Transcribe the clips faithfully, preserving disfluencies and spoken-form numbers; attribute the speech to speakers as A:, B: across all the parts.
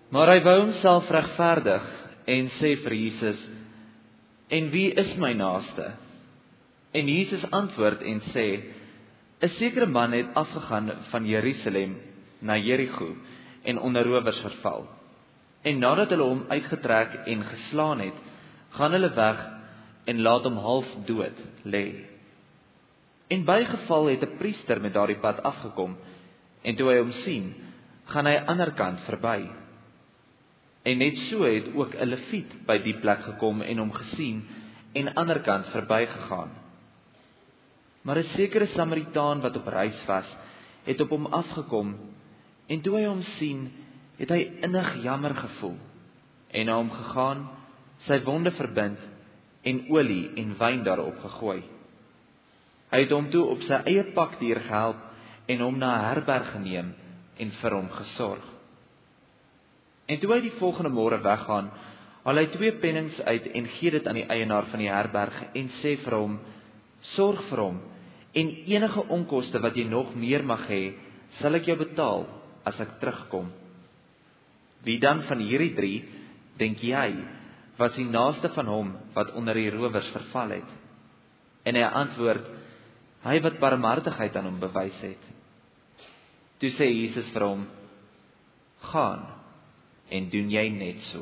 A: Maar hy wou homself regverdig en sê vir Jesus, en wie is my naaste? En Jesus antwoord en sê, 'n sekere man het afgegaan van Jerusalem na Jerigo en onder rowers verval. En nadat hulle hom uitgetrek en geslaan het, gaan hulle weg en laat hom half dood lê. En bygeval het 'n priester met daardie pad afgekom, en toe hy hom sien, gaan hy aan die ander kant verby. En net so het ook 'n leviet by die plek gekom en hom gesien en aan die ander kant verbygegaan. Maar 'n sekere Samaritaan wat op reis was, het op hom afgekom, en toe hy hom sien, het hy innig jammer gevoel, en na hom gegaan, sy wonde verbind, en olie en wyn daarop gegooi. Hy het hom toe op sy eie pakdier gehelp, en hom na 'n herberg geneem, en vir hom gesorg. En toe hy die volgende môre weggaan, haal hy twee pennings uit, en gee dit aan die eienaar van die herberg, en sê vir hom, sorg vir hom, en enige onkoste wat jy nog meer mag hê, sal ek jou betaal, as ek terugkom. Wie dan van hierdie drie, denk jy, was die naaste van hom, wat onder die rowers verval het? En hy antwoord, hy wat barmhartigheid aan hom bewys het. Toe sê Jesus vir hom, gaan, en doen jy net so.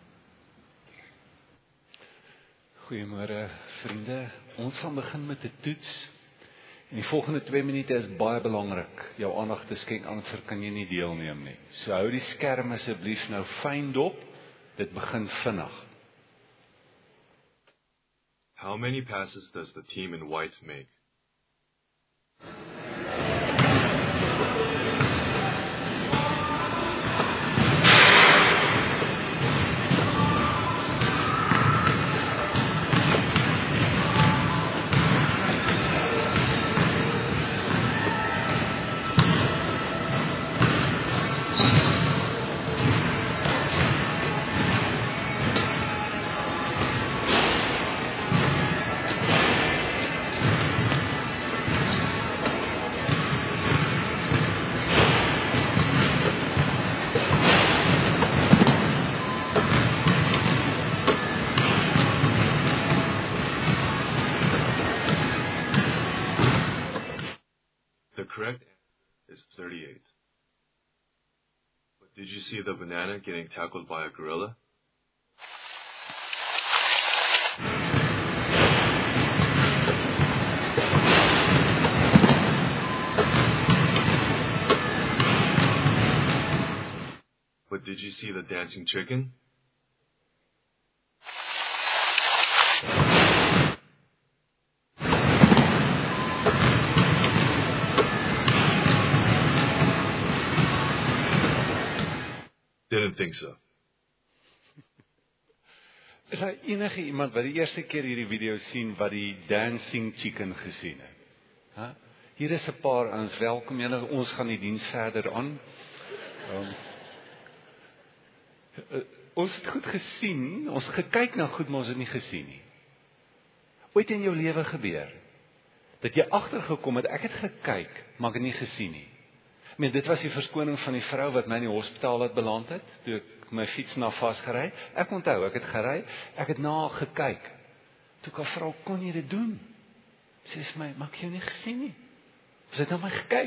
B: Goeiemôre vriende, ons gaan begin met 'n toets. En die volgende twee minute is baie belangrik. Jou aandag te skenk, anders kan jy nie deelneem nie. So hou die skerm asseblief nou fyn dop. Dit begin vinnig.
C: How many passes does the team in white make? The correct answer is thirty-eight. But did you see the banana getting tackled by a gorilla? But did you see the dancing chicken? Didn't think so.
B: Is daar enige iemand wat die eerste keer hierdie video sien wat die dancing chicken gesien het? Ha? Hier is 'n paar ons welkom julle. Ons gaan die diens verder aan. Um, uh, ons het goed gesien, ons het gekyk na goed, maar ons het nie gesien nie. Ooit in jou lewe gebeur dat jy agtergekom het, ek het gekyk, maar ek het nie gesien nie. Ek meen, dit was die verskoning van die vrou wat my in die hospitaal het beland het, toe ek my fiets na vasgery. Ek onthou, ek het gery, ek het na gekyk. Toe ek haar vra, kon jy dit doen? Sy sê my, maar ek jou nie gesien nie. Sy het na my gekyk.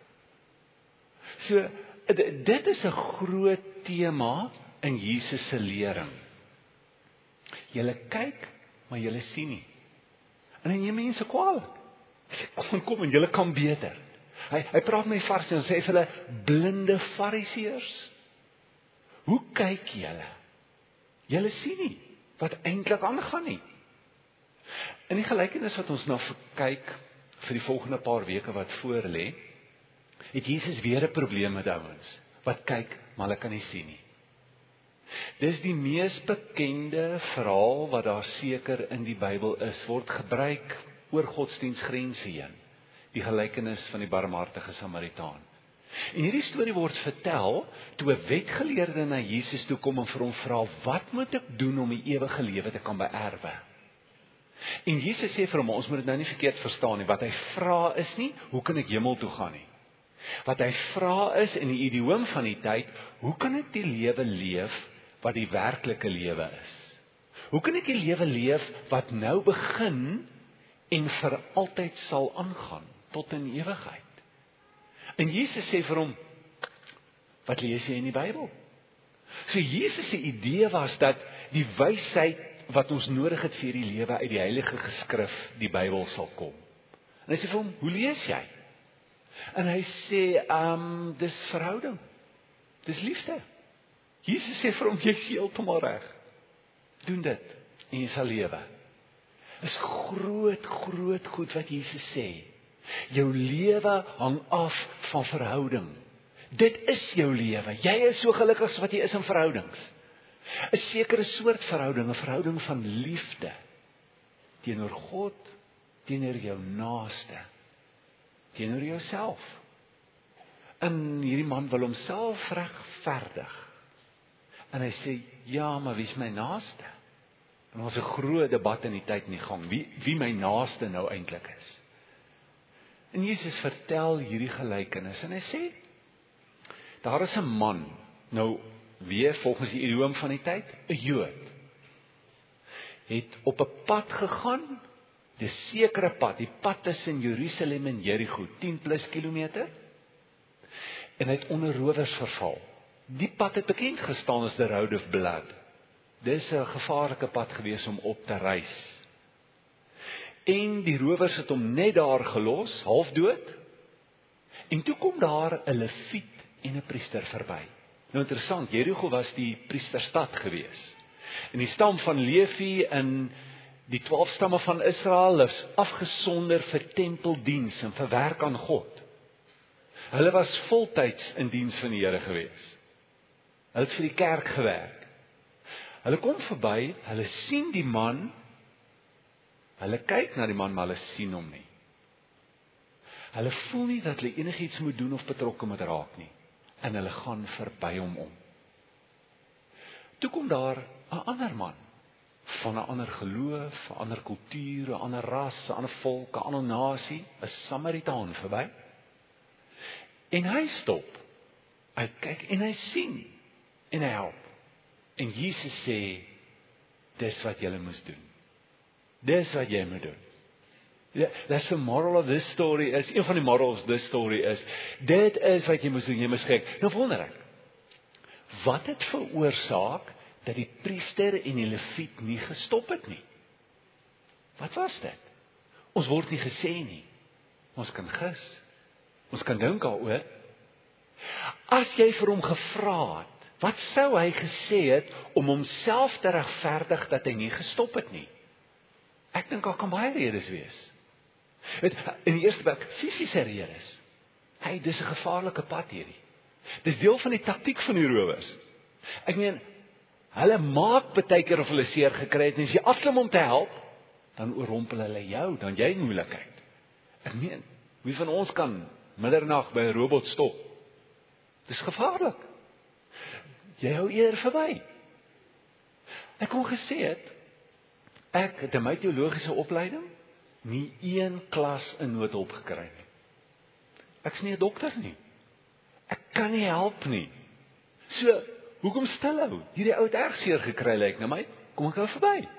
B: So, dit is 'n groot tema in Jesus se lering. Julle kyk, maar julle sien nie. En dan jy mense kwaad. Sy sê, kom, kom, en julle kan beter. Hy, hy praat met die Fariseërs en sê vir hulle, blinde Fariseërs, hoe kyk julle? Julle sien nie wat eintlik aangaan nie. In die gelykenis wat ons nou kyk vir die volgende paar weke wat voor lê, het Jesus weer 'n probleem met ouens wat kyk, maar hulle kan nie sien nie. Dis die mees bekende verhaal wat daar seker in die Bybel is, word gebruik oor godsdienstgrense heen. Die gelykenis van die barmhartige Samaritaan. En hierdie storie word vertel toe 'n wetgeleerde na Jesus toe kom en vir hom vra, wat moet ek doen om die ewige lewe te kan beerwe? En Jesus sê vir hom, ons moet dit nou nie verkeerd verstaan nie, wat hy vra is nie, hoe kan ek hemel toe gaan nie? Wat hy vra is, in die idioom van die tyd, hoe kan ek die lewe leef wat die werklike lewe is? Hoe kan ek die lewe leef wat nou begin en vir altyd sal aangaan, tot in ewigheid? En Jesus sê vir hom, wat lees jy in die Bybel? So Jesus se idee was dat die wysheid wat ons nodig het vir die lewe uit die heilige geskrif, die Bybel, sal kom. En hy sê vir hom, hoe lees jy? En hy sê, um, dis verhouding, dis liefde. Jesus sê vir hom, jy is heeltemal reg. Doen dit, en jy sal lewe. Is groot, groot goed wat Jesus sê. Jou lewe hang af van verhouding. Dit is jou lewe. Jy is so gelukkig as wat jy is in verhoudings. 'n Sekere soort verhouding, 'n verhouding van liefde teenoor God, teenoor jou naaste, teenoor jouself. En hierdie man wil homself regverdig. En hy sê, ja, maar wie is my naaste? En ons 'n groot debat in die tyd in die gang, wie, wie my naaste nou eintlik is. En Jesus vertel hierdie gelykenis, en hy sê, daar is 'n man, nou weer volgens die idioom van die tyd, 'n Jood, het op 'n pad gegaan, die sekere pad, die pad tussen Jerusalem en Jerigo, tien plus kilometer, en hy het onder rowers verval. Die pad het bekend gestaan as the Road of Blood. Dis 'n gevaarlike pad gewees om op te reis. En die rowers het hom net daar gelos, half dood, en toe kom daar 'n leviet en 'n priester verby. Nou interessant, Jerigo was die priesterstad gewees. En die stam van Levi in die twaalf stamme van Israel is afgesonder vir tempeldiens en vir werk aan God. Hulle was voltyds in diens van die Here gewees. Hulle het vir die kerk gewerk. Hulle kom verby, hulle sien die man, hulle kyk na die man, maar hulle sien hom nie. Hulle voel nie dat hulle enigiets moet doen of betrokke moet raak nie. En hulle gaan verby hom om. Toe kom daar 'n ander man, van 'n ander geloof, 'n ander kultuur, 'n ander ras, 'n ander volk, 'n ander nasie, 'n Samaritaan verby. En hy stop, hy kyk en hy sien, en hy help. En Jesus sê, dis wat julle moes doen. Dis wat jy moet doen. Yeah, that's the moral of this story is, een van die morals of this story is, dit is wat jy moes doen, jy moes kyk. Nou wonder ek, wat het veroorsaak dat die priester en die leviet nie gestop het nie? Wat was dit? Ons word nie gesê nie. Ons kan gis. Ons kan dink daaroor. As jy vir hom gevra het, wat sou hy gesê het om homself te regverdig dat hy nie gestop het nie? Ek dink daar kan baie redes wees. In die eerste plek, fisiese redes. Hey, dis 'n gevaarlike pad hierdie. Dis deel van die taktiek van die rowers. Ek meen, hulle maak baie keer of hulle seer gekry het, en as jy afklim om te help, dan oorrompel hulle jou, dan jy in moeilikheid. Ek meen, wie van ons kan middernag by 'n robot stop? Dis gevaarlik. Jy hou eer verby. Ek kon gesê het, ek het in my teologiese opleiding nie een klas in noodhulp gekry nie. Ek is nie 'n dokter nie. Ek kan nie help nie. So, hoekom stilhou? Hierdie ou het erg seer gekry, lyk na my. Kom ek hou verby.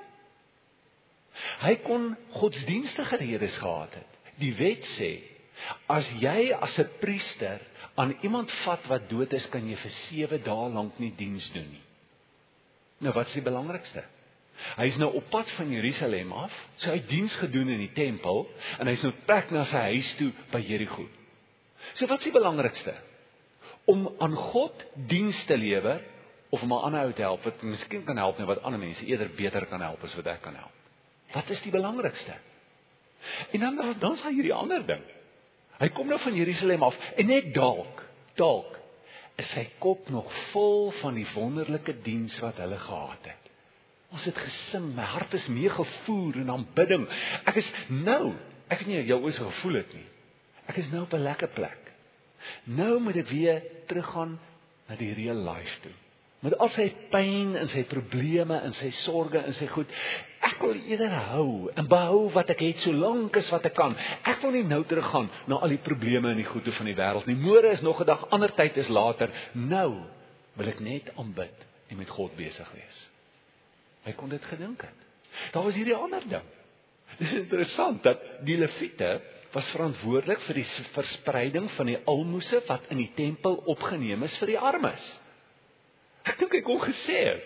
B: Hy kon godsdienstige redes gehad het. Die wet sê, as jy as 'n priester aan iemand vat wat dood is, kan jy vir sewe dae lank nie diens doen nie. Nou, wat is die belangrikste? Hy is nou op pad van Jerusalem af, so hy het diens gedoen in die tempel, en hy is nou trek na sy huis toe by Jerigo. So wat is die belangrikste? Om aan God diens te lewer, of om 'n ander ou te help, wat miskien kan help, nie wat ander mense eerder beter kan help, as wat ek kan help. Wat is die belangrikste? En dan, dan is daar hierdie ander ding. Hy kom nou van Jerusalem af, en net dalk, dalk, is sy kop nog vol van die wonderlike diens wat hulle gehad het. Ons het gesing, my hart is meegevoer in aanbidding. Ek is nou, ek weet nie of jy ooit so gevoel het nie. Ek is nou op 'n lekker plek. Nou moet ek weer teruggaan na die real life toe. Met al sy pyn en sy probleme en sy sorge en sy goed. Ek Ek wil eerder hou en behou wat ek het, solank as wat ek kan. Ek wil nie nou teruggaan na al die probleme en die goede van die wêreld nie. Môre is nog 'n dag, ander tyd is later. Nou wil ek net aanbid en met God besig wees. Hy kon dit gedink het. Daar was hierdie ander ding. Dit is interessant dat die Lewiete was verantwoordelik vir die verspreiding van die almoses wat in die tempel opgeneem is vir die armes. Ek dink ek kon gesê het,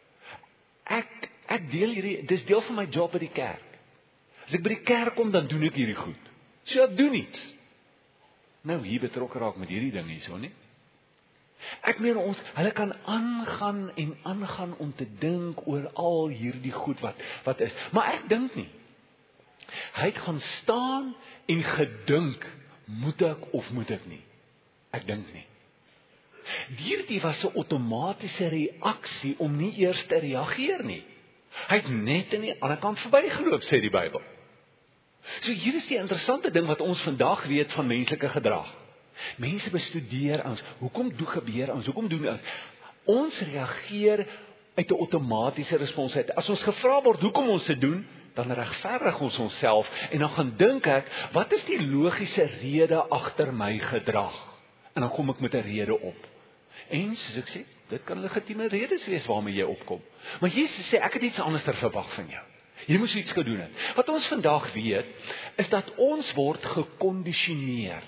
B: ek, ek deel hierdie, dis deel van my job by die kerk. As ek by die kerk kom, dan doen ek hierdie goed. So ek doen iets. Nou hier betrokke raak met hierdie ding hierso, nie? Ek meen ons, hulle kan aangaan en aangaan om te dink oor al hierdie goed wat, wat is. Maar ek dink nie. Hy het gaan staan en gedink, moet ek of moet ek nie? Ek dink nie. Hierdie was 'n outomatiese reaksie om nie eers te reageer nie. Hy het net aan die ander kant verbygeloop, sê die Bybel. So hier is die interessante ding wat ons vandag weet van menslike gedrag. Mense bestudeer ons, hoekom doen gebeur ons, hoekom doen ons? Ons reageer uit 'n outomatiese respons uit. As ons gevra word hoekom ons dit doen, dan regverdig ons onsself en dan gaan dink ek, wat is die logiese rede agter my gedrag? En dan kom ek met 'n rede op. En soos ek sê, dit kan legitieme redes wees waarmee jy opkom. Maar Jesus sê, ek het iets anders verwag van jou. Jy moes iets gedoen het. Wat ons vandag weet, is dat ons word gekondisioneer.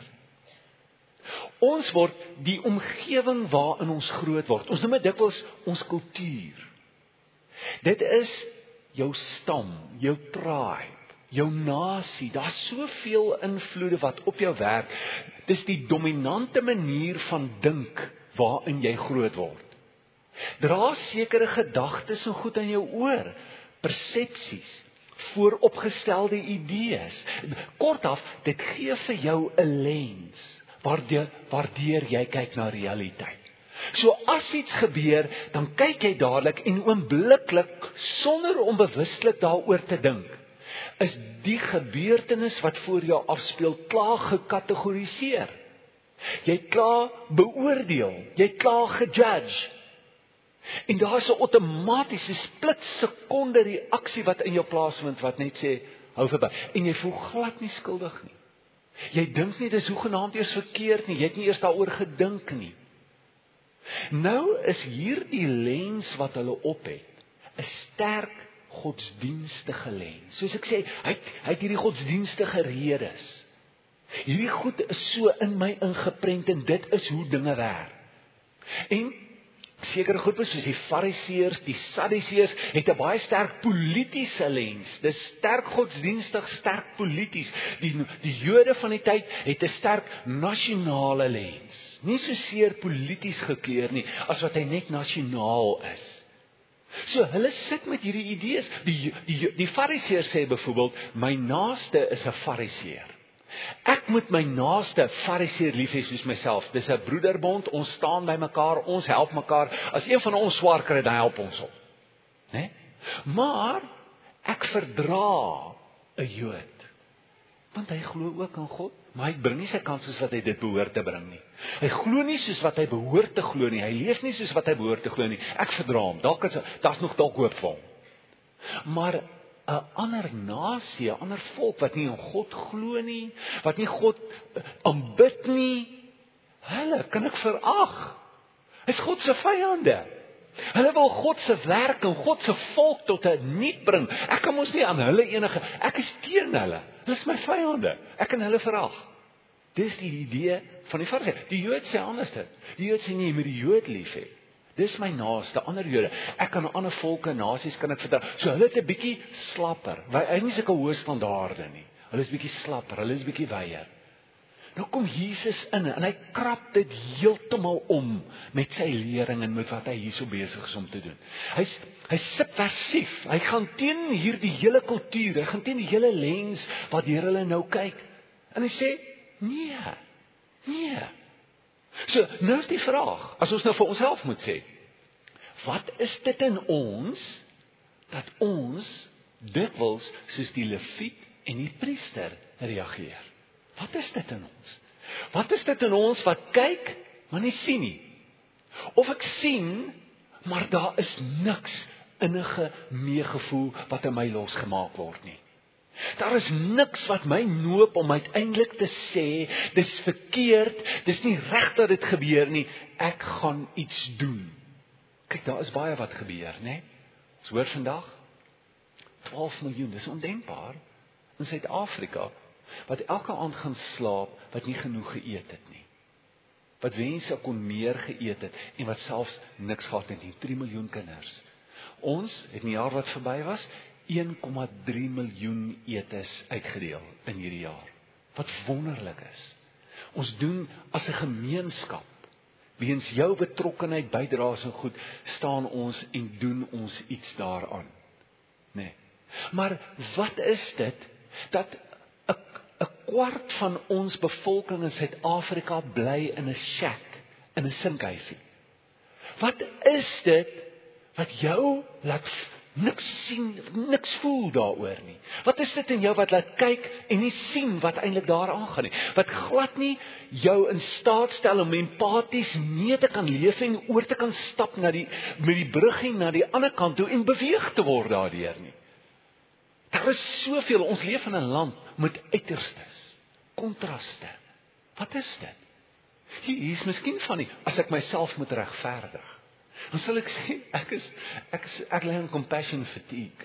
B: Ons word die omgewing waarin ons groot word. Ons noem dit dikwels ons kultuur. Dit is jou stam, jou tribe, jou nasie. Daar's soveel invloede wat op jou werk. Dis die dominante manier van dink waarin jy groot word. Dra sekere gedagtes en goed aan jou oor, persepsies, vooropgestelde idees. Kortaf, dit gee vir jou 'n lens waardeur, waardeur jy kyk na realiteit. So as iets gebeur, dan kyk jy dadelik en oombliklik, sonder om bewuslik daaroor te dink, is die gebeurtenis wat voor jou afspeel klaar gekategoriseer. Jy het klaar beoordeel, jy het klaar gejudge. En daar is 'n outomatiese split sekonde reaksie wat in jou plaasvind wat net sê, hou verby. En jy voel glad nie skuldig nie. Jy dink nie dis hoegenaamd eers verkeerd nie, jy het nie eers daaroor gedink nie. Nou is hierdie lens wat hulle op het, 'n sterk godsdienstige lens. Soos ek sê, hy het, hy het hierdie godsdienstige redes. Hierdie goed is so in my ingeprent en dit is hoe dinge werk. En sekere groepe soos die Fariseërs, die Sadduseërs het 'n baie sterk politiese lens. Dis sterk godsdienstig, sterk polities. Die die Jode van die tyd het 'n sterk nasionale lens. Nie so seer polities gekleer nie, as wat hy net nasionaal is. So hulle sit met hierdie idees. Die die die Fariseërs sê byvoorbeeld, my naaste is 'n Fariseër. Ek moet my naaste Fariseër lief hê soos myself. Dis 'n broederbond, ons staan by mekaar, ons help mekaar. As een van ons swaar kry, dan help ons hom. Né? Maar ek verdra 'n Jood. Want hy glo ook in God, maar hy bring nie sy kans soos wat hy dit behoort te bring nie. Hy glo nie soos wat hy behoort te glo nie. Hy leef nie soos wat hy behoort te glo nie. Ek verdra hom. Dalk is daar's nog dalk hoop vir hom. Maar 'n ander nasie, 'n ander volk wat nie in God glo nie, wat nie God aanbid nie, hulle kan ek verag. Is God se vyande. Hulle wil God se werk en God se volk tot 'n niet bring. Ek kan mos nie aan hulle enige, ek is teen hulle. Hulle is my vyande. Ek kan hulle verag. Dis die idee van die Fariseë. Die Jood sê anders dit. Die Jood sê nie, jy moet die Jood lief hê. Dis my naaste, ander Jode. Ek kan ander volke, nasies kan ek verdra. So hulle het 'n bietjie slapper. Hy het nie sulke hoë standaarde nie. Hulle is bietjie slapper, hulle is bietjie weier. Nou kom Jesus in en hy krap dit heeltemal om met sy lering en met wat hy hierso besig is om te doen. Hy's hy's subversief. Hy gaan teen hierdie hele kultuur, hy gaan teen die hele lens wat deur hulle nou kyk. En hy sê, nee. Nee. So, nou is die vraag, as ons nou vir onsself moet sê, wat is dit in ons, dat ons dikwels soos die Lewiet en die priester reageer? Wat is dit in ons? Wat is dit in ons wat kyk, maar nie sien nie? Of ek sien, maar daar is niks innige meegevoel wat in my losgemaak word nie. Daar is niks wat my noop om uiteindelik te sê, dis verkeerd, dis nie reg dat dit gebeur nie, ek gaan iets doen. Kyk, daar is baie wat gebeur, né? Ons hoor vandag, twaalf miljoen, dis ondenkbaar, in Suid-Afrika, wat elke aand gaan slaap, wat nie genoeg geëet het nie. Wat wense kon meer geëet het, en wat selfs niks gehad het nie, drie miljoen kinders. Ons het in die jaar wat verby was, een komma drie miljoen etes uitgedeel in hierdie jaar. Wat wonderlik is. Ons doen as 'n gemeenskap, weens jou betrokkenheid, bydraes en goed, staan ons en doen ons iets daaraan. Nee. Maar wat is dit, dat 'n 'n kwart van ons bevolking in Suid-Afrika bly in 'n shack, in 'n sinkhuisie? Wat is dit, wat jou laat niks sien, niks voel daaroor nie? Wat is dit in jou wat laat kyk en nie sien wat eintlik daar aangaan nie? Wat glad nie jou in staat stel om empaties mee te kan leef en oor te kan stap na die, met die bruggie na die ander kant toe en beweeg te word daardeur nie? Daar is soveel, ons leef in 'n land met uiterstes, kontraste. Wat is dit? Hier is miskien van die, as ek myself moet regverdig, dan sal ek sê, ek is, ek is, ek ly aan compassion fatigue.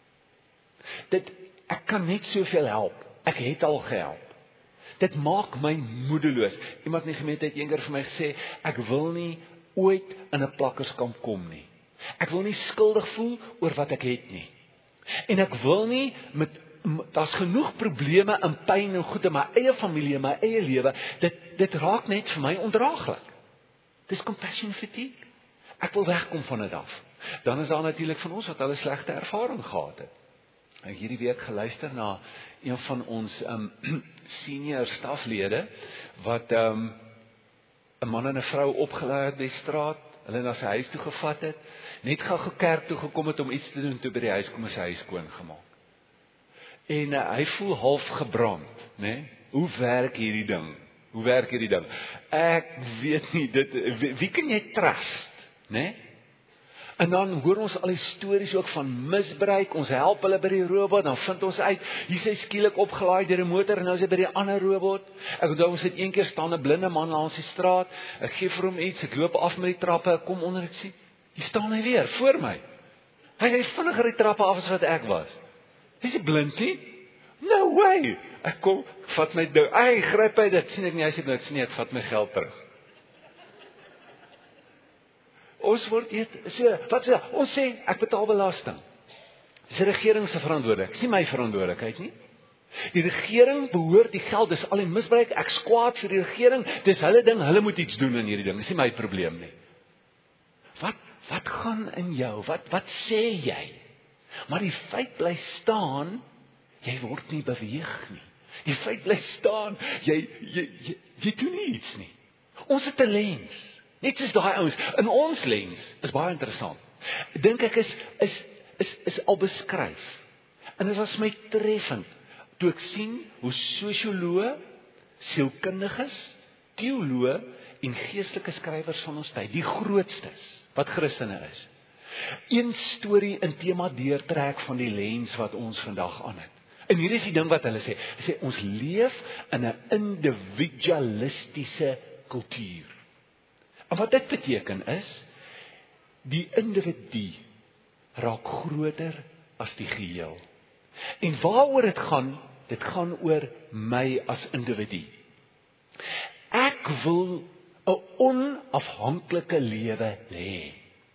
B: Dit, ek kan net soveel help, ek het al gehelp. Dit maak my moedeloos. Iemand in die gemeente het eendag vir my gesê, ek wil nie ooit in 'n plakkerskamp kom nie. Ek wil nie skuldig voel oor wat ek het nie. En ek wil nie, met, daar's genoeg probleme en pyn en goed in my eie familie, in my eie lewe, dit, dit raak net vir my ondraaglik. Dis compassion fatigue. Ek wil wegkom van dit af. Dan is daar natuurlik van ons wat hulle slegte ervaring gehad het. Ek het hierdie week geluister na een van ons um, senior staflede, wat um, 'n man en 'n vrou opgelaai het by die straat, hulle na sy huis toe gevat het, net gou kerk toe gekom het om iets te doen, toe by die huis kom en sy huis skoon gemaak. En uh, hy voel half gebrand, né? Hoe werk hierdie ding? Hoe werk hierdie ding? Ek weet nie, dit, wie, wie kan jy trust? Nee? En dan hoor ons al die stories ook van misbruik, ons help hulle by die robot, dan vind ons uit, hier is hy skielik opgelaai deur 'n motor, en nou is hy by die ander robot. Ek onthou ons het een keer staan 'n blinde man langs die straat, ek gee vir hom iets, ek loop af met die trappe, ek kom onder, ek sien, hier staan hy weer, voor my. Hy is vinniger die trappe af as wat ek was. Hy is blind nie? No way! Ek kom, vat my ding, hy gryp hy dit, sien ek nie, hy sê, ek sien nie, ek vat my geld terug. Ons word eet, so, wat sê, ons sê, ek betaal belasting. Dis die regering se verantwoordelikheid, dis nie my verantwoordelikheid nie. Die regering behoort die geld, dis al die misbruik, ek skwaad vir die regering, dis hulle ding, hulle moet iets doen in hierdie ding, dis nie my probleem nie. Wat, wat gaan in jou, wat, wat sê jy? Maar die feit bly staan, jy word nie beweeg nie. Die feit bly staan, jy, jy, jy, jy doen nie iets nie. Ons het 'n lens. Net soos daai ouens, in ons lens, is baie interessant. Dink ek is, is, is, is al beskryf. En dit was my treffend, toe ek sien hoe sosioloë, sielkundiges, teoloë en geestelike skrywers van ons tyd, die grootstes, wat Christene is, een storie in tema deurtrek van die lens wat ons vandag aan het. En hier is die ding wat hulle sê, hulle sê, ons leef in 'n individualistiese kultuur. En wat dit beteken is, die individu raak groter as die geheel. En waaroor dit gaan, dit gaan oor my as individu. Ek wil 'n onafhanklike lewe hê.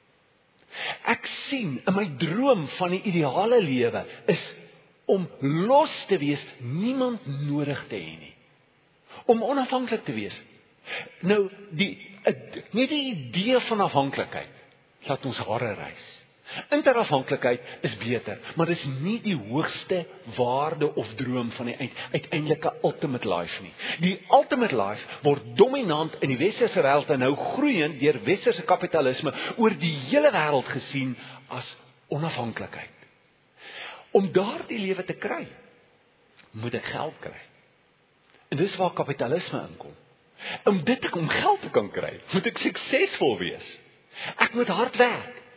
B: Ek sien in my droom van die ideale lewe is om los te wees, niemand nodig te hê nie. Om onafhanklik te wees. Nou, die net die idee van afhanklikheid laat ons hare rys. Interafhanklikheid is beter, maar dis nie die hoogste waarde of droom van die uiteindelike ultimate life nie. Die ultimate life word dominant in die westerse wêreld en nou groeiend deur westerse kapitalisme oor die hele wêreld gesien as onafhanklikheid. Om daardie lewe te kry, moet ek geld kry. En dis waar kapitalisme inkom. Om dit om geld te kan kry, moet ek suksesvol wees. Ek moet hard werk.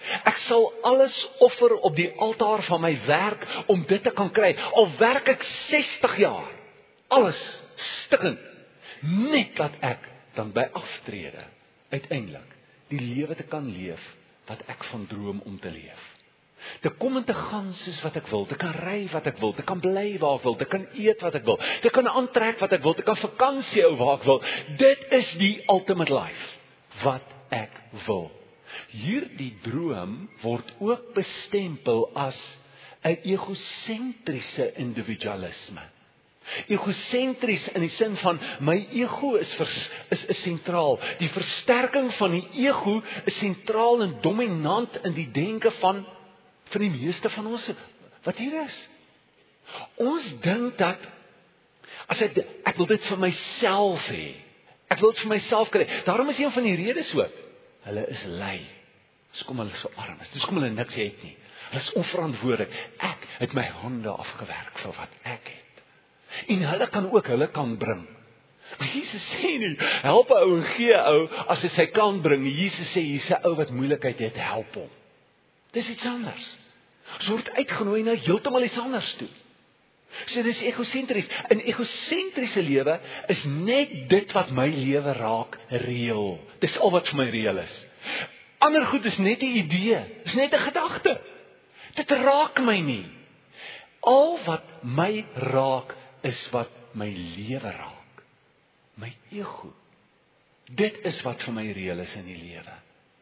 B: Ek sal alles offer op die altaar van my werk om dit te kan kry. Al werk ek sestig jaar, alles stikkend, net dat ek dan by aftrede uiteindelik die lewe te kan leef wat ek van droom om te leef. Te kom en te gaan soos wat ek wil, te kan ry wat ek wil, te kan bly waar ek wil, te kan eet wat ek wil, te kan aantrek wat ek wil, te kan vakansie hou waar ek wil. Dit is die ultimate life wat ek wil. Hierdie droom word ook bestempel as 'n egosentriese individualisme. Egosentries in die sin van my ego is vers, is, is sentraal. Die versterking van die ego is sentraal en dominant in die denke van van die meeste van ons wat hier is. Ons dink dat as ek ek wil dit vir myself hê. Ek wil dit vir myself kry. Daarom is een van die redes ook. Hulle is lui. Dis kom hulle so arm is. Dis kom hulle niks het nie. Hulle is onverantwoordelik. Ek het my hande afgewerk vir wat ek het. En hulle kan ook hulle kan bring. Jesus sê nie, help 'n ou en gee 'n ou as hy sy kan bring. Jesus sê hier's 'n ou wat moeilikheid het, help hom. Dis iets anders. Ons word uitgenooi na heeltemal iets anders toe. So dis egosentries. 'n Egosentriese lewe is net dit wat my lewe raak reël. Dis al wat vir my reël is. Ander goed is net 'n idee, is net 'n gedagte. Dit raak my nie. Al wat my raak is wat my lewe raak. My ego. Dit is wat vir my reël is in die lewe.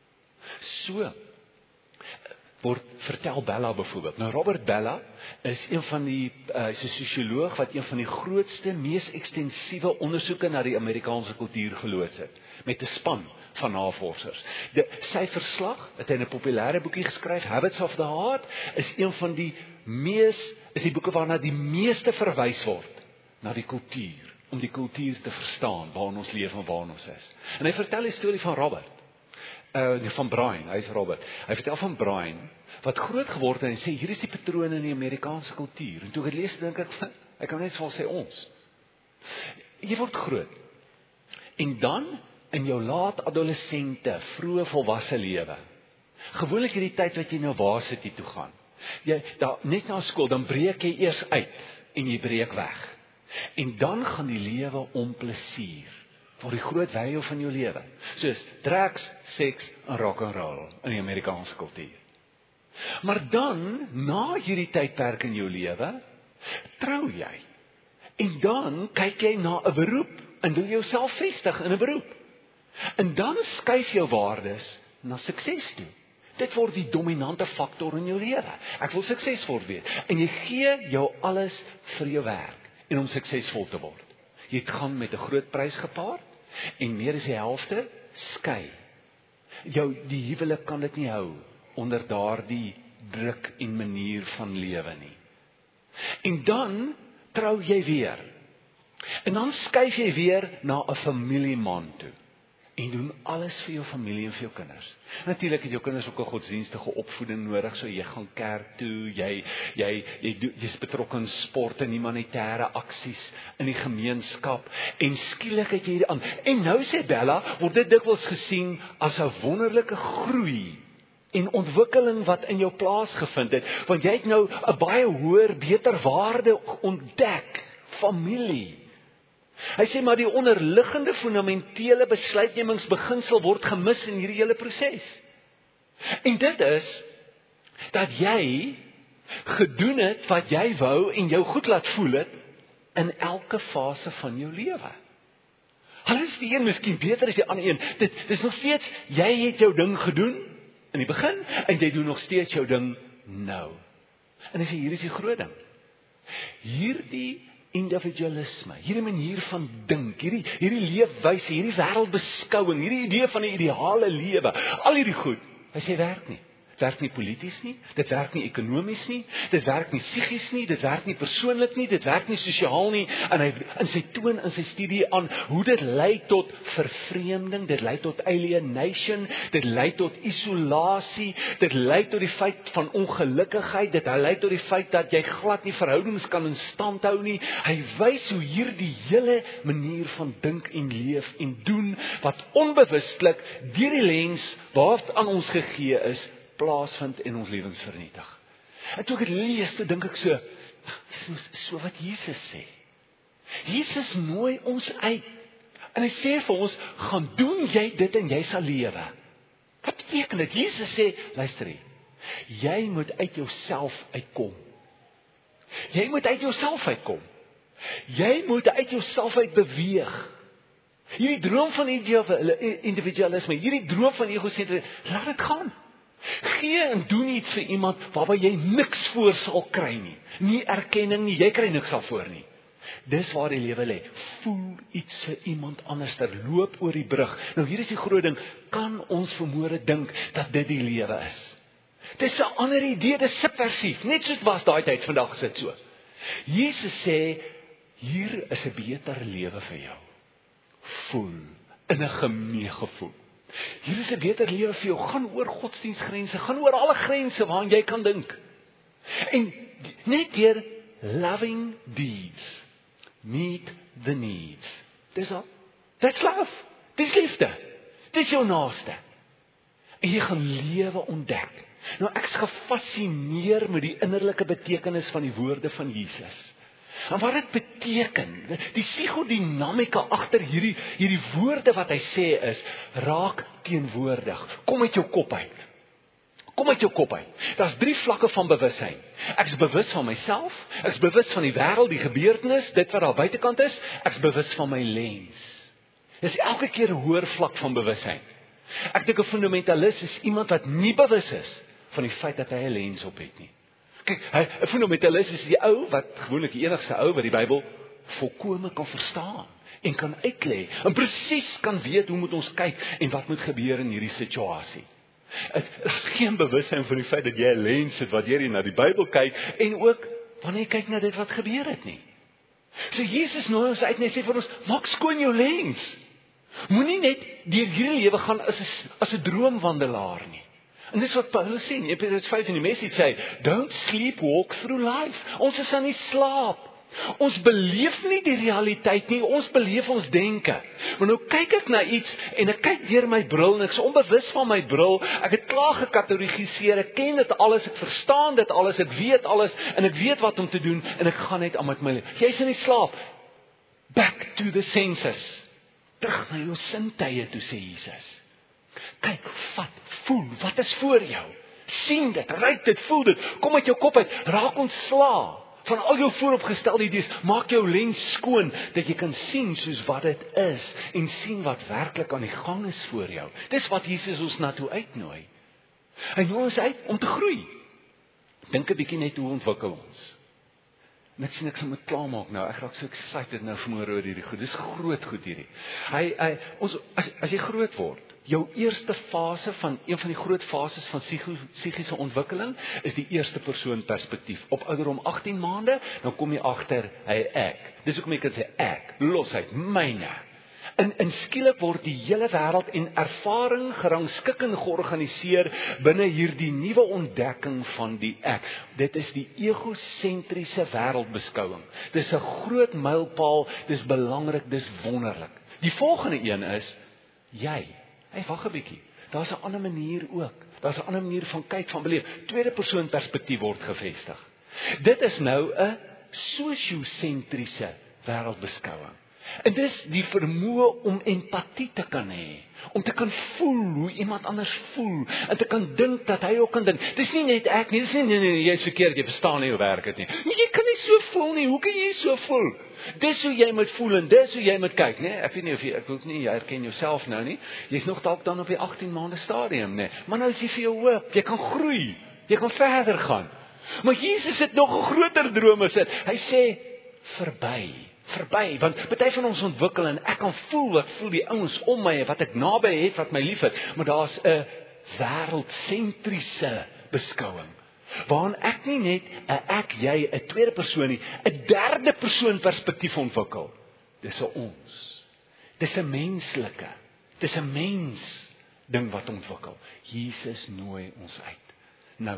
B: So word vertel Bella byvoorbeeld. Nou Robert Bella is een van die uh, is 'n sosioloog wat een van die grootste, mees ekstensiewe ondersoeke na die Amerikaanse kultuur geloods het met 'n span van navorsers. De, sy verslag, het hy in 'n populêre boekie geskryf, Habits of the Heart, is een van die mees is die boeke waarna die meeste verwys word na die kultuur, om die kultuur te verstaan waarin ons leef en waarin ons is. En hy vertel die storie van Robert. Uh, van Brian, hy is Robert. Hy vertel van Brian, wat groot geword het en sê, hier is die patrone in die Amerikaanse kultuur. En toe ek het lees, dink ek, ek kan net vir sê ons. Jy word groot. En dan, in jou laat adolessente, vroeë volwasse lewe, gewoonlik hierdie tyd wat jy nou varsity toe gaan, jy, daar, net na skool, dan breek jy eers uit, en jy breek weg. En dan gaan die lewe om plesier, vir die groot wêreld van jou lewe. Soos drugs, seks en rock and roll in die Amerikaanse kultuur. Maar dan, na hierdie tydperk in jou lewe, trou jy. En dan kyk jy na 'n beroep en wil jouself vestig in 'n beroep. En dan skuif jou waardes na sukses toe. Dit word die dominante faktor in jou lewe. Ek wil suksesvol wees. En jy gee jou alles vir jou werk en om suksesvol te word. Jy het gaan met 'n groot prys gepaard. En meer as die helfte skei. Jou die huwelik kan dit nie hou onder daardie druk en manier van lewe nie. En dan trou jy weer. En dan skuif jy weer na 'n familieman toe. En doen alles vir jou familie en vir jou kinders. Natuurlik het jou kinders ook 'n godsdienstige opvoeding nodig, so jy gaan kerk toe, jy jy jy jy is betrokke in sport en humanitêre aksies in die gemeenskap en skielik het jy hierdie aan. En nou sê Bella, word dit dikwels gesien as 'n wonderlike groei en ontwikkeling wat in jou plaasgevind het, want jy het nou 'n baie hoër, beter waarde ontdek, familie. Hy sê maar die onderliggende fundamentele besluitnemingsbeginsel word gemis in hierdie hele proses. En dit is dat jy gedoen het wat jy wou en jou goed laat voel het in elke fase van jou lewe. Hulle is die een miskien beter as die ander een. Dit, dit is nog steeds, jy het jou ding gedoen in die begin en jy doen nog steeds jou ding nou. En hy sê hier is die groot ding. Hierdie individualisme, hierdie manier van dink, hierdie hierdie leefwyse, hierdie wêreldbeskouing, hierdie idee van 'n ideale lewe, al hierdie goed, hy sê werk nie. Dit werk nie polities nie, dit werk nie ekonomies nie, dit werk nie psigies nie, dit werk nie persoonlik nie, dit werk nie sosiaal nie, en hy in sy toon in sy studie aan hoe dit lei tot vervreemding, dit lei tot alienation, dit lei tot isolasie, dit lei tot die feit van ongelukkigheid, dit lei tot die feit dat jy glad nie verhoudings kan in stand hou nie. Hy wys hoe hierdie hele manier van dink en leef en doen, wat onbewustelik deur die lens wat aan ons gegee is, plaasvind en ons lewens vernietig. En toe ek dit lees, toe dink ek so, so, so wat Jesus sê. Jesus nooi ons uit, en hy sê vir ons, gaan doen jy dit en jy sal lewe. Wat beteken dit? Jesus sê, luister hier, jy moet uit jouself uitkom. Jy moet uit jouself uitkom. Jy moet uit jouself uit beweeg. Hierdie droom van individualisme, hierdie droom van egosentrisme, laat dit gaan. Gee en doen iets vir iemand waarby jy niks voor sal kry nie. Nie erkenning nie, jy kry niks daarvoor nie. Dis waar die lewe lê. Voel iets vir iemand anders, ter loop oor die brug. Nou hier is die groot ding, kan ons vermoere dink dat dit die lewe is? Dis 'n ander idee, dis subversief, net soos was daai tyd, vandag is dit so. Jesus sê, hier is 'n beter lewe vir jou. Voel, in 'n gemee gevoel. Hier is 'n beter lewe vir jou, gaan oor godsdienstgrense, gaan oor alle grense waaraan jy kan dink. En net deur loving deeds, meet the needs. Dis al, that's love, dis liefde, dis jou naaste. En jy gaan lewe ontdek. Nou ek is gefascineer met die innerlike betekenis van die woorde van Jesus. En wat dit beteken, die psigodinamika agter hierdie, hierdie woorde wat hy sê is, raak teenwoordig. Kom uit jou kop uit. Kom uit jou kop uit. Daar's drie vlakke van bewussyn. Ek is bewus van myself, ek is bewus van die wêreld, die gebeurtenis, dit wat daar buitekant is, ek is bewus van my lens. Dis elke keer 'n hoër vlak van bewussyn. Ek dink 'n fundamentalis is iemand wat nie bewus is van die feit dat hy 'n lens op het nie. Kyk, 'n fundamentalis is die ou wat gewoonlik die enigste ou wat die Bybel volkome kan verstaan en kan uitlê en presies kan weet hoe moet ons kyk en wat moet gebeur in hierdie situasie. Dit is geen bewussyn van die feit dat jy 'n lens het wat jy na die Bybel kyk en ook wanneer jy kyk na dit wat gebeur het nie. So Jesus nooi ons uit en hy sê vir ons, maak skoon jou lens. Moenie net deur hierdie lewe gaan as 'n as 'n droomwandelaar nie. En dis wat Paulus sê, in Efesiërs vyf in die message sê, don't sleepwalk through life. Ons is aan die slaap. Ons beleef nie die realiteit nie, ons beleef ons denke. Maar nou kyk ek na iets en ek kyk deur my bril en ek is onbewus van my bril. Ek het klaar gekategoriseer, ek ken dit alles, ek verstaan dit alles, ek weet alles en ek weet wat om te doen en ek gaan net aan met my lewe. Jy's in die slaap. Back to the senses. Terug na jou sintuie toe, sê Jesus. Kyk, vat, voel, wat is voor jou? Sien dit, ruik dit, voel dit, kom uit jou kop uit, raak ontslae van al jou vooropgestelde idees, maak jou lens skoon, dat jy kan sien soos wat dit is, en sien wat werklik aan die gang is voor jou. Dis wat Jesus ons na toe uitnooi. Hy nooi ons uit om te groei. Dink 'n bietjie net hoe ontwikkel ons. En ek sien ek sal moet klaarmaak nou, ek raak so excited nou vanmôre oor hierdie goed, dis groot goed hierdie. Hy, hy, ons, as, as jy groot word, jou eerste fase van, een van die groot fases van psigiese ontwikkeling, is die eerste persoon perspektief. Op ouderdom agtien maande, dan kom jy agter, hy ek. Dis hoekom jy kan sê ek, losheid, myne. En, en skielik word die hele wêreld en ervaring gerangskik en georganiseer binne hierdie nuwe ontdekking van die ek. Dit is die egosentriese wêreldbeskouing. Dis 'n groot mylpaal, dis belangrik, dis wonderlik. Die volgende een is, jy. Hey, wag 'n bietjie. Daar's 'n ander manier ook. Daar's 'n ander manier van kyk, van beleef. Tweede persoon perspektief word gevestig. Dit is nou 'n sosiosentriese wêreldbeskouing. En dis die vermoë om empatie te kan hê, om te kan voel hoe iemand anders voel, en te kan dink dat hy ook kan dink. Dis nie net ek nie, dis nie, nee, nee, nee, jy is verkeerd, jy verstaan nie hoe werk dit nie. Nee, jy kan nie so voel nie, hoe kan jy so voel? Dis hoe jy moet voel en dis hoe jy moet kyk, nee? Ek weet nie of jy, ek wil nie, jy herken jouself nou nie. Jy's nog dalk dan op die agtien maande stadium, nee. Maar nou is jy vir jou hoop, jy kan groei, jy kan verder gaan. Maar Jesus het nog 'n groter droom as dit. Hy sê verby. verby, want party van ons ontwikkel en ek kan voel wat voel die ouens om my, wat ek naby het, wat my lief het, maar daar's 'n wêreldsentriese beskouing, waarin ek nie net 'n ek, jy, 'n tweede persoon nie, 'n derde persoon perspektief ontwikkel. Dis 'n ons. Dis 'n menslike, dis 'n mens ding wat ontwikkel. Jesus nooi ons uit. Nou,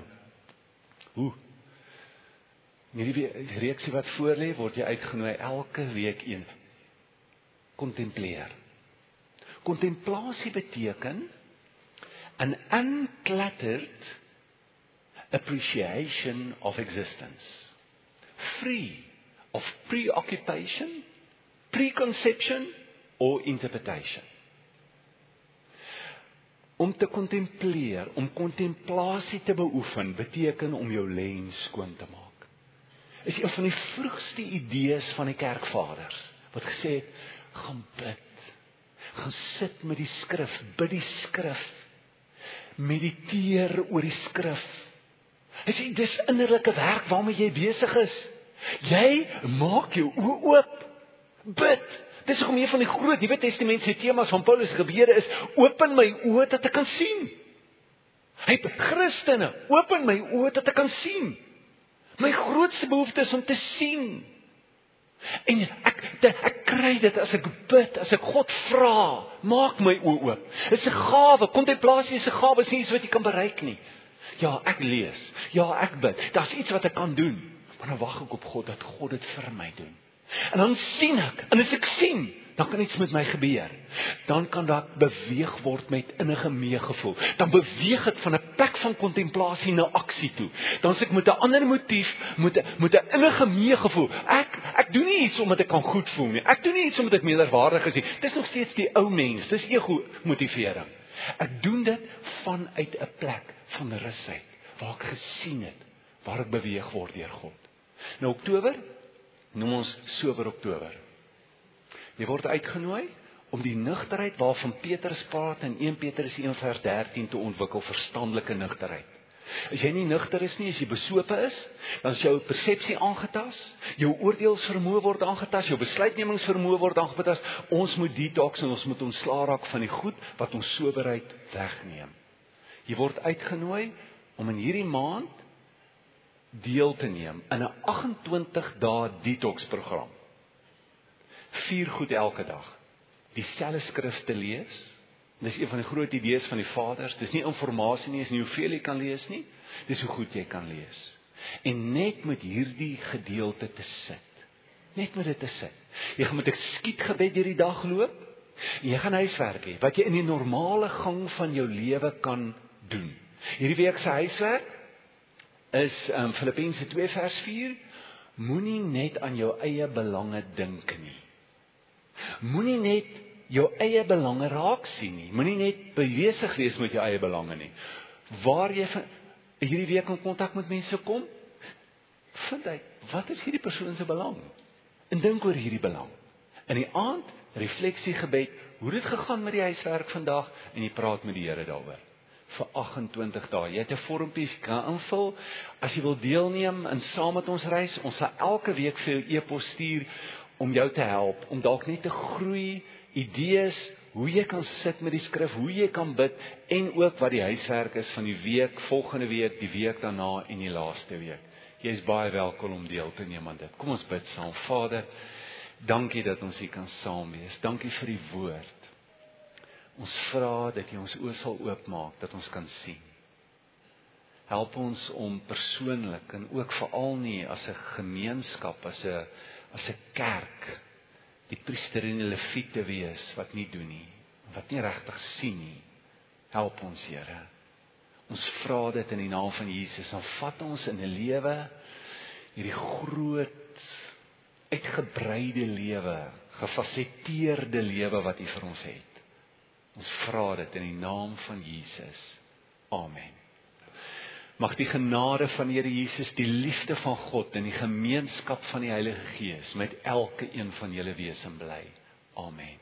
B: hoe? Hierdie reeksie wat voor lê, word jy uitgenooi elke week een. Kontempleer. Kontemplasie beteken an uncluttered appreciation of existence. Free of preoccupation, preconception or interpretation. Om te kontempleer, om kontemplasie te beoefen, beteken om jou lens skoon te maak. Is een van die vroegste idees van die kerkvaders, wat gesê het, gaan bid, gaan sit met die skrif, bid die skrif, mediteer oor die skrif. Hy sê, dis innerlike werk waarmee jy besig is. Jy maak jou oë oop, bid. Dis hoekom een van die groot Nuwe Testamentiese temas van Paulus gebede is, open my oë dat ek kan sien. Hy het Christene, open my oë dat ek kan sien. My grootste behoefte is om te sien. En ek, ek kry dit as ek bid, as ek God vra, maak my oë oop. Dit is 'n gawe, kontemplasie is 'n gawe, is nie iets wat jy kan bereik nie. Ja, ek lees, ja, ek bid, daar's iets wat ek kan doen, maar dan wag ek op God, dat God dit vir my doen. En dan sien ek, en as ek sien, dan kan iets met my gebeur. Dan kan dat beweeg word met innige meegevoel. Dan beweeg het van 'n plek van kontemplasie na aksie toe. Dan sê ek met 'n ander motief, met 'n met 'n innige meegevoel. Ek ek doen nie iets omdat ek kan goed voel nie. Ek doen nie iets omdat ek meerderwaardig is nie. Dis nog steeds die ou mens, dis ego motivering. Ek doen dit vanuit 'n plek van rus uit, waar ek gesien het, waar ek beweeg word deur God. Nou Oktober noem ons sober Oktober. Jy word uitgenooi om die nugterheid waarvan Petrus praat in Eerste Petrus een vers dertien te ontwikkel, verstandelike nugterheid. As jy nie nugter is nie, as jy besope is, dan is jou persepsie aangetas, jou oordeelsvermoë word aangetas, jou besluitnemingsvermoë word aangetas. Ons moet detox en ons moet ontslaa raak van die goed wat ons soberheid wegneem. Jy word uitgenooi om in hierdie maand deel te neem in 'n agt en twintig dae detox program. Vier goed elke dag. Dieselfde skrif te lees. Dis een van die groot idees van die vaders. Dis nie informasie nie, is nie hoeveel jy kan lees nie. Dis hoe goed jy kan lees. En net met hierdie gedeelte te sit. Net met dit te sit. Jy gaan met 'n skietgebed deur die dag loop. En jy gaan huiswerk hê, wat jy in die normale gang van jou lewe kan doen. Hierdie week se huiswerk is um, Filippense twee vers vier, moenie net aan jou eie belange dink nie. Moenie net jou eie belange raak sien nie. Moenie net besig wees met jou eie belange nie. Waar jy van, hierdie week in kontak met mense kom, vind uit, wat is hierdie persoon se belang? En dink oor hierdie belang. In die aand, refleksiegebed, hoe het dit gegaan met die huiswerk vandag, en jy praat met die Here daaroor. Vir agt en twintig dae. Jy het 'n vormpie kan invul. As jy wil deelneem en saam met ons reis, ons sal elke week vir jou e-pos stuur om jou te help, om dalk net te groei, idees, hoe jy kan sit met die skrif, hoe jy kan bid, en ook wat die huiswerk is van die week, volgende week, die week daarna en die laaste week. Jy is baie welkom om deel te neem aan dit. Kom ons bid saam. Vader, dankie dat ons hier kan saam wees. Dankie vir die woord. Ons vra dat jy ons oë sal oopmaak, dat ons kan sien. Help ons om persoonlik, en ook veral nie as 'n gemeenskap, as 'n as 'n kerk, die priester en die leviet te wees, wat nie doen nie, wat nie regtig sien nie. Help ons, Here. Ons vra dit in die naam van Jesus, en vat ons in 'n lewe, hierdie groot, uitgebreide lewe, gefassetteerde lewe wat U vir ons het. Ons vra dit in die naam van Jesus. Amen. Mag die genade van die Here Jesus, die liefde van God en die gemeenskap van die Heilige Gees met elke een van julle wees en bly. Amen.